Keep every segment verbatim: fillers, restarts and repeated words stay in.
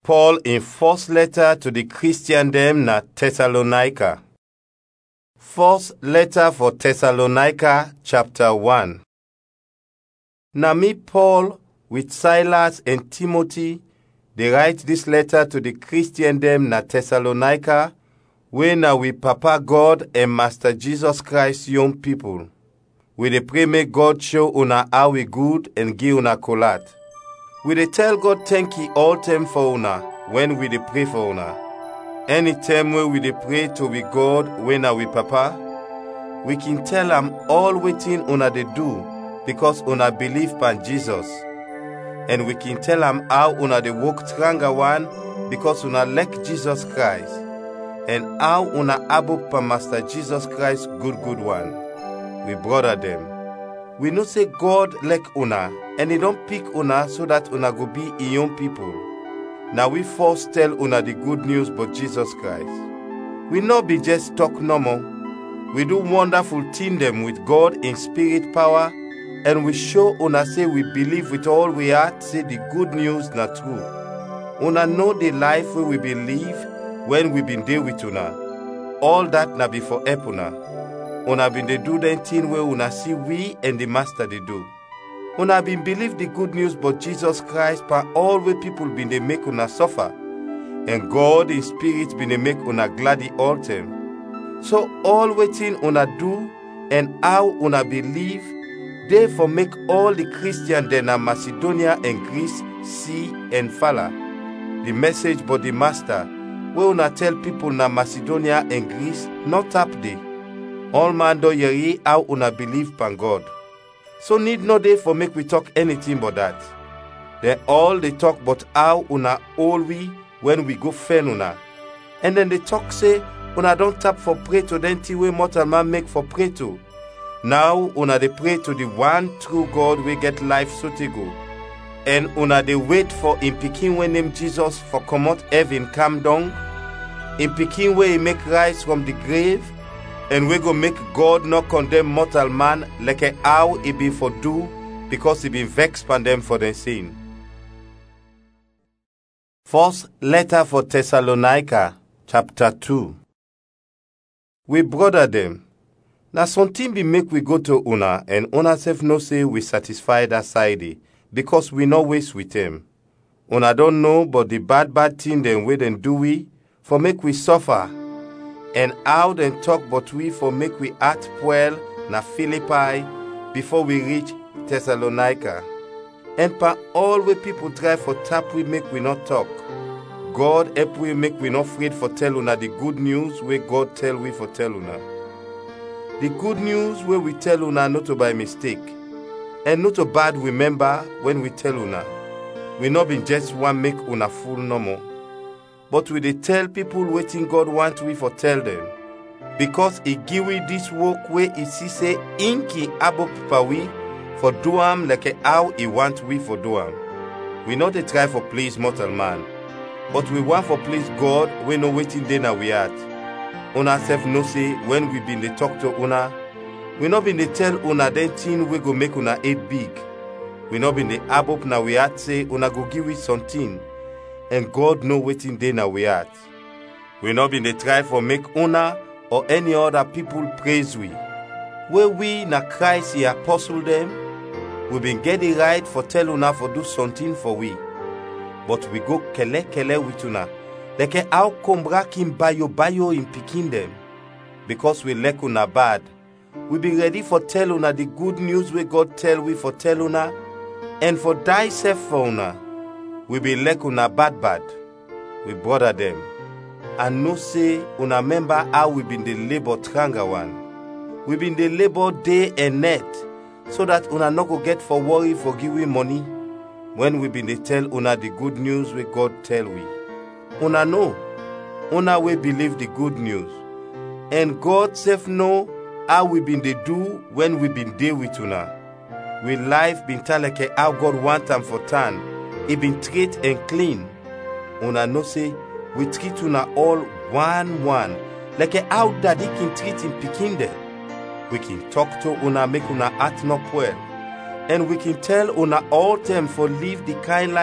Paul in first letter to the Christian dem na Thessalonica. First letter for Thessalonica, chapter one. Na me, Paul, with Silas and Timothy, they write this letter to the Christian dem na Thessalonica, wey na we Papa God and Master Jesus Christ young people. We dey pray make God show una how we good and give una colat. We dey tell God thank you all time for una when we dey pray for una. Anytime wey we dey pray to we God wey na we Papa, we can tell am all wetin una dey do because una believe pan Jesus. And we can tell am how una dey work stronger one because una like Jesus Christ. And how una able pan Master Jesus Christ good good one. We brother them. We know say God like una, and he don't pick una so that una go be a young people. Now we first tell una the good news about Jesus Christ. We not be just talk normal. We do wonderful thing them with God in spirit power, and we show una say we believe with all we heart say the good news na true. Una know the life we we believe when we been there with una. All that na be for help una. Una been dey do them thing where una see we and the Master they do. Una been believe the good news about Jesus Christ pa all way people been dey make una suffer. And God in spirit been dey make una glad the all time. So all waiting una do and how una believe, therefore make all the Christian then in Macedonia and Greece see and follow the message about the Master, where una tell people na Macedonia and Greece not up there. All man do yeri how una believe pan God. So need no day for make we talk anything but that. Then all they talk but how una all we when we go fen una. And then they talk say una don't tap for pray to them thing way mortal man make for pray to. Now una they pray to the one true God we get life so to go. And una they wait for in picking when name Jesus for come out heaven come down. In picking way he make rise from the grave. And we go make God not condemn mortal man like a how he been for do because he been vexed upon them for their sin. First letter for Thessalonica, chapter two. We brother them. Now something be make we go to una and una self no say we satisfy that side because we no waste with them. Una don't know but the bad bad thing them we then do we for make we suffer. And how then talk but we for make we act well na Philippi before we reach Thessalonica. And pa all we people try for tap we make we not talk. God help we make we not afraid for tell una the good news where God tell we for tell una. The good news where we tell una not to by mistake. And not to bad remember when we tell una. We not been just one make una fool no more. But we dey tell people waiting God want we for tell them. Because he give we this work where he see say inki abo papa we for do am like how he want we for do am. We not dey try for please mortal man. But we want for please God we no waiting dey na we heart. Una self no say when we been dey talk to una, we not been dey tell una then thing we go make una head big. We not been dey abo na we heart say una go give we something. And God know wetin dey na we heart. We not been dey try for make una or any other people praise we. Where we na Christ he apostle them, we been get the right for tell una for do something for we. But we go kele kele with una. Like how come brakin bayo bayo in picking them. Because we like una bad. We be ready for tell una the good news we God tell we for tell una. And for die self for una. We be like una bad bad. We brother them. And no say una remember how we been the labor tranga one. We been the labor day and night. So that una no go get for worry for giving money. When we been the tell una the good news we God tell we. Una know. Una we believe the good news. And God self know how we been the do when we been there with una. We life been tell like how God want them for turn. He been treat and clean. Una no say we treat una all one one. Like how daddy can treat him picking them. We can talk to una make una heart not well. And we can tell una all them for live the kind life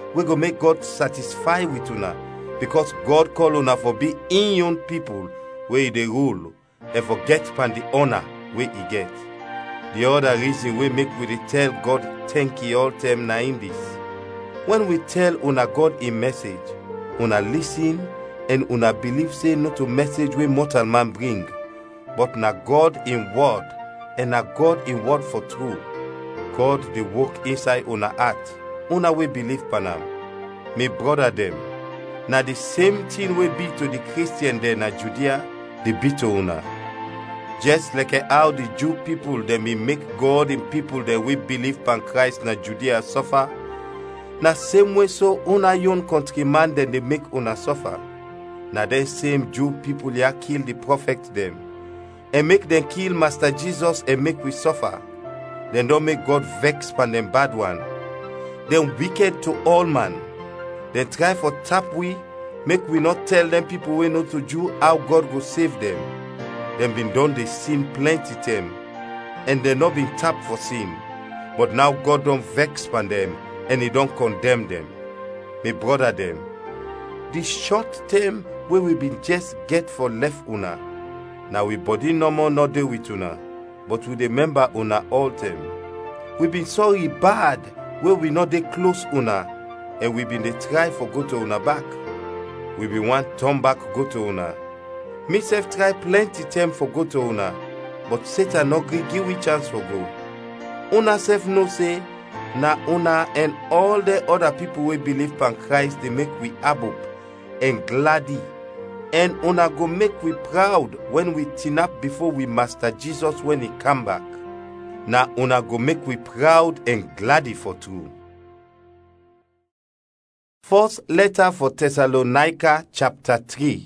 we go make God satisfy with una, because God call una for be in own people where he dey rule, and forget pan the honor where he get. The other reason we make we dey tell God thank you all time na in this. When we tell una God in message, una listen and una believe say not a message we mortal man bring, but na God in word, and na God in word for true. God dey work inside una heart, una we believe panam. Me brother them, na the same thing we be to the Christian there na Judea, they be to una. Just like how the Jew people them may make God in people that we believe pan Christ na Judea suffer, na same way so una own countryman then they make una suffer. Na the same Jew people ya kill the prophet them, and make them kill Master Jesus and make we suffer. Then don't make God vex pan them bad one. Then wicked to all man. Then try for tap we, make we not tell them people we know to Jew how God go save them. Them been done they sin plenty them, and they not been tapped for sin. But now God don't vex pan them, and he don't condemn them. Me brother them, the short term where we been just get for left una. Now we body no more not deal with una, but we remember una all time. We been sorry bad where we not dey close una, and we been dey try for go to una back. We been want turn back go to una. Me self try plenty time for go to una, but Satan not gree give we chance for go. Una self no say, na una and all the other people we believe pan Christ they make we abop and gladdy. And una go make we proud when we tin up before we Master Jesus when he come back. Na una go make we proud and gladdy for true. First letter for Thessalonica chapter three.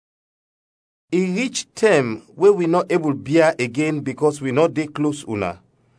E reach time where we not able bear again because we not dey close una.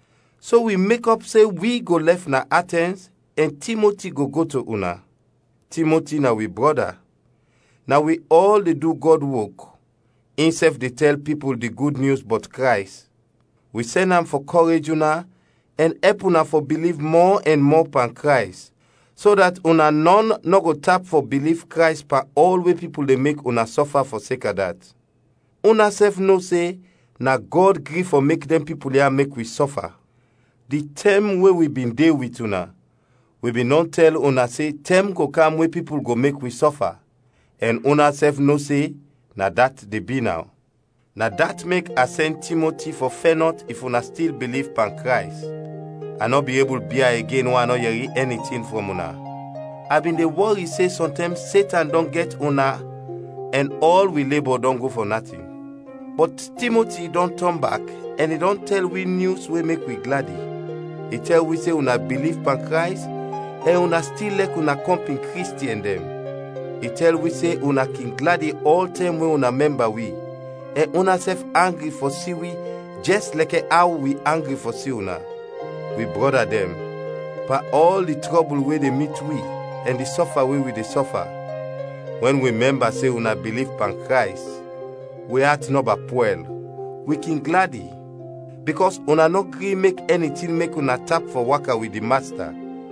So we make up say we go left na Athens and Timothy go go to una. Timothy na we brother. Now we all they do God work. Instead they tell people the good news but Christ. We send them for courage una and help una for believe more and more pan Christ, so that una none no go tap for believe Christ pa all way people they make una suffer for sake of that. Una self no say na God gree for make them people here make we suffer. The term where we been there with una, we been not tell una say term go come where people go make we suffer. And una self no say, na that they be now. Na that make I send Timothy for fear not if una still believe pan Christ. I not be able to bear again when I not hear anything from una. I been the worry say sometimes Satan don't get una and all we labor don't go for nothing. But Timothy don't turn back and he don't tell we news we make we gladdy. He tell we say una believe pan Christ and una still like una comping Christian them. He tell we say una king gladdy all time when una member we, and una self angry for see we, just like how we angry for see una. We brother them, but all the trouble where they meet we, and the suffer where we they suffer. When we member say una believe pan Christ, we heart no ba well, we king gladdy, because una no gree make anything make una tap for waka with the master.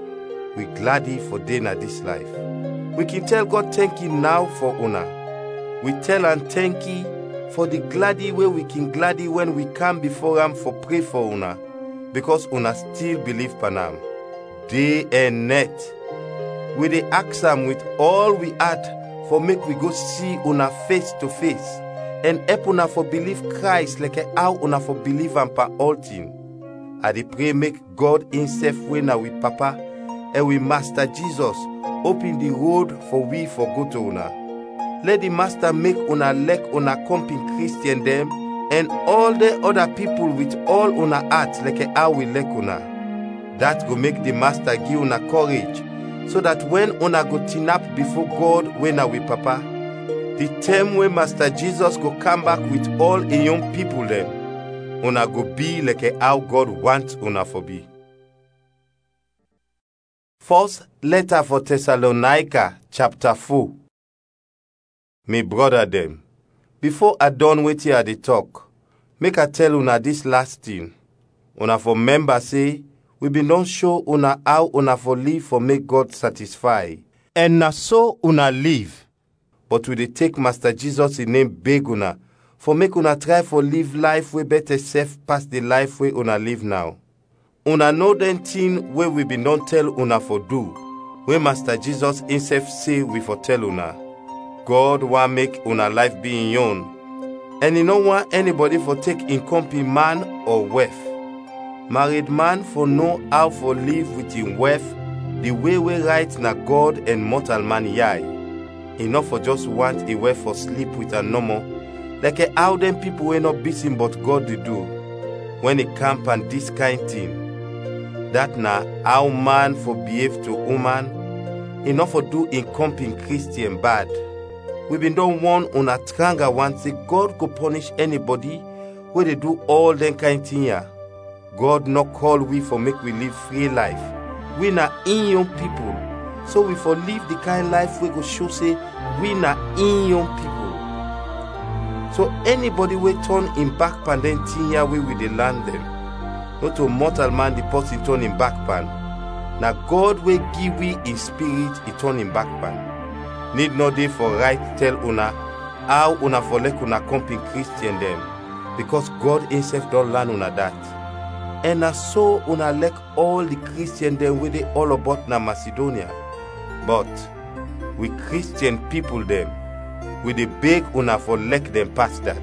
We gladdy for day na this life. We can tell God thank you now for una. We tell and thank you for the gladdy way we can gladdy when we come before him for pray for una, because una still believe panam. Day and night, we dey ask am with all we had for make we go see una face to face, and help una for believe Christ like how una for believe am pa all thing. I dey pray make God himself way na with Papa and with Master Jesus open the road for we for go to una. Let the master make una like una comping Christian them and all the other people with all una heart like how we like una. That go make the master give una courage, so that when una go tin up before God when na with Papa, the time when Master Jesus go come back with all in young people them, una go be like how God wants una for be. First letter for Thessalonica, chapter four. Me brother them, before I done with you at the talk, make I tell una this last thing. Una for member say, we been don show una how una for live for make God satisfy. And na so una live. But we dey take Master Jesus in name beg una, for make una try for live life wey better safe pass the life wey una live now. Una know den thing wey we been don tell una for do, wey Master Jesus himself say we for tell una. God want make una life be in own, and he no want anybody for take in company man or wife. Married man for know how for live with him wife, the way we right na God and mortal man yai. He not for just want a wife for sleep with a normal, like a how them people wey not beating but God they do. When he camp and this kind thing, that na how man for behave to woman, he not for do in company Christian bad. We been done one on a tranga one say God go punish anybody where they do all them kind thing here. God not call we for make we live free life. We na in young people, so we for live the kind life we go show say we na in young people. So anybody we turn in back pan then thing here we will they land them. Not to mortal man the person turn in back pan. Now God will give we in spirit he turn in back pan. Need no day for right tell una how una for let una company Christian them, because God himself don't learn una that. And na so una like all the Christian them with they all about na Macedonia. But we Christian people them, we dey beg una for let them pass that.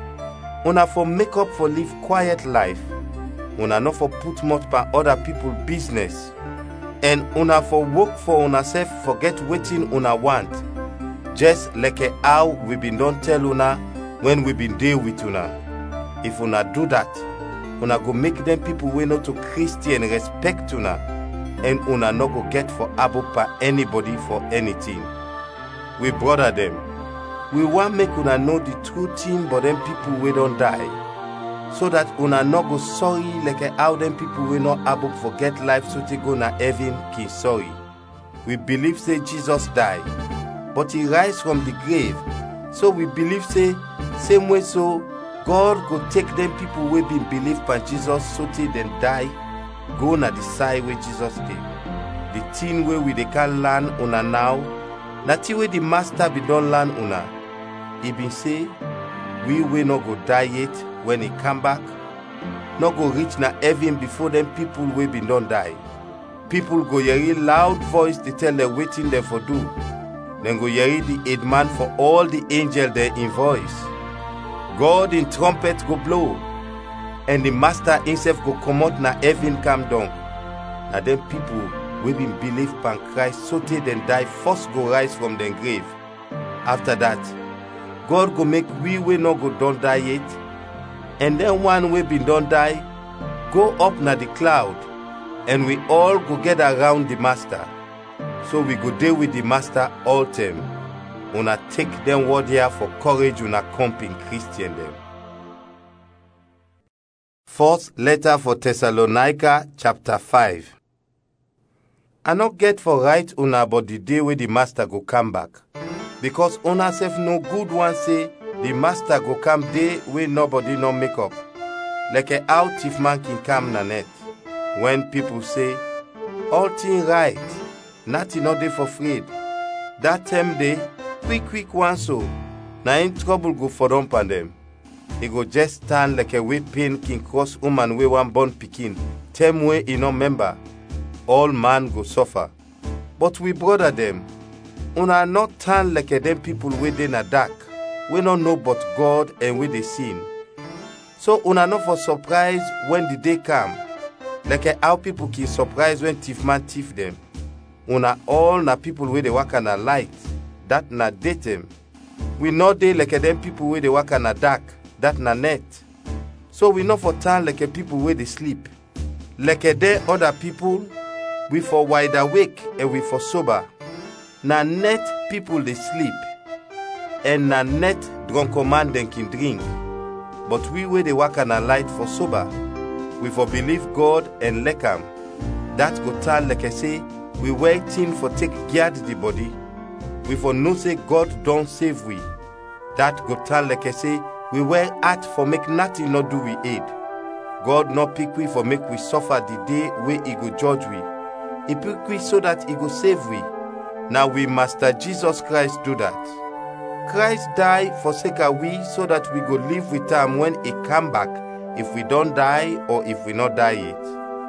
Una for make up for live quiet life. Una not for put much by other people business. And una for work for una self forget waiting una want. Just like a how we been don't tell una when we been deal with una. If una do that, una go make them people we not to Christian respect una, and una no go get for abo by anybody for anything. We brother them. We want make una know the true thing but them people we don't die. So that una no go sorry like how them people we not able to forget life so they go na heaven king sorry. We believe say Jesus died, but he rise from the grave. So we believe say same way so God go take them people we been believe by Jesus so they then die, go na the side where Jesus did. The thing where we they can learn una now, that way the master be don't learn una. He been say we will not go die yet when he come back, not go reach na heaven before them people will be done die. People go hear loud voice to tell them waiting there for do. Then go hear the head man for all the angel there in voice. God in trumpet go blow, and the master himself go come out na heaven come down. Now them people will be believe pan Christ so they then die first go rise from their grave. After that, God go make we we not go don't die yet. And then one we been don't die, go up na the cloud, and we all go get around the master. So we go deal with the master all time. Una take them word here for courage una company Christian them. First letter for Thessalonica chapter five. I not get for right una about the day where the master go come back, because una self no good one say the master go come day where nobody no make up. Like a how thief man can come na net. When people say, all thing right, nothing not day for afraid. That time day, quick quick one so, na in trouble go for them pan them. He go just stand like a way pain can cross woman way one born pikin. Time way he no member. All man go suffer. But we brother them. Una not turn like a them people way they na dark. We don't know but God and we they sin. So una not for surprise when the day come, like how people can surprise when thief man thief them. Una all na people where they work on a light, that na daytime. We know they like them people where they work on a dark, that na net. So we not for turn like a people where they sleep. Like a day other people, we for wide awake and we for sober. Na net people they sleep. And na net drunken man den can drink. But we where they work on a light for sober. We for believe God and like am. That go tell like I say, we waiting for take guard the body. We for no say God don't save we. That go tell like I say, we wear heart for make nothing not do we aid. God no pick we for make we suffer the day wey he go judge we. He pick we so that he go save we. Now we Master Jesus Christ do that. Christ die for sake of we so that we go live with him when he come back, if we don't die or if we not die yet.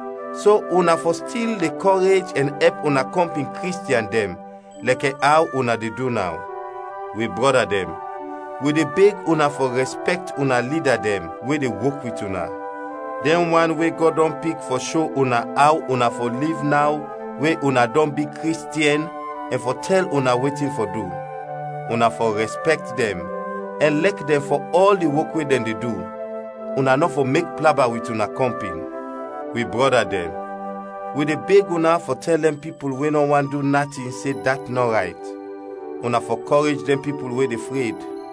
So una for still the courage and help una company Christian them, like how una dey do now. We brother them. We dey beg una for respect una leader them, wey dey work with una. Then one way God don't pick for show una how una for live now, where una don't be Christian, and for tell una waiting for do. Una for respect them, and like them for all the work wey them they do. Una not for make plaba with una company. We brother them. We dey beg una for tell them people wey no want do nothing say that not right. Una for courage them people wey dey afraid.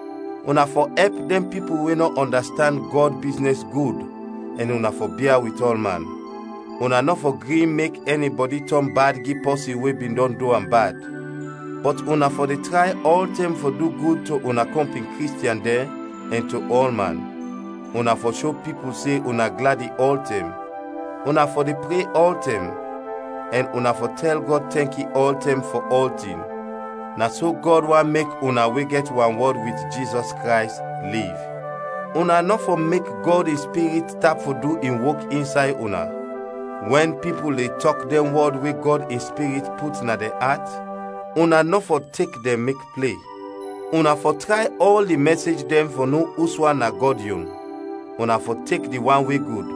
Una for help them people wey no understand God business good, and una for bear with all man. Una not for gree make anybody turn bad give pussy wey been done do am bad. But una for the try all time for do good to una company Christian there and to all man. Una for show people say una glad all time. Una for the pray all time, and una for tell God thank you all time for all thing. Na so God want make una we get one word with Jesus Christ live. Una not for make God in spirit tap for do in work inside una. When people they talk them word with God in spirit put na their heart, una not for take them make play. Una for try all the message them for no uswa na God yun. Una for take the one way good.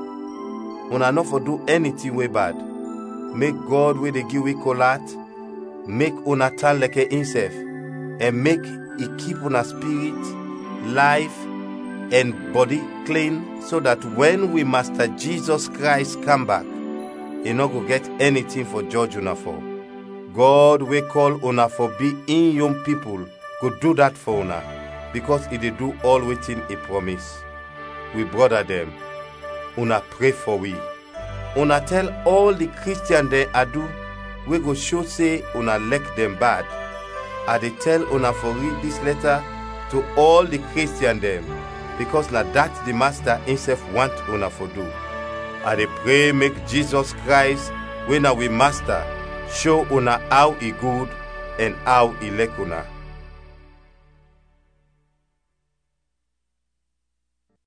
Una not for do anything way bad. Make God with the give we colat, make una turn like a himself, and make he keep una spirit, life, and body clean, so that when we Master Jesus Christ come back, he no go get anything for judge una for. God we call una for be in young people, go do that for una, because he dey do all within he promise. We brother them. Una pray for we. Una tell all the Christian they a do, we go show say una like them bad. I dey tell una for read this letter to all the Christian them, because na that the Master himself want una for do. I dey pray make Jesus Christ, when we Master, show una how he good and how he like una.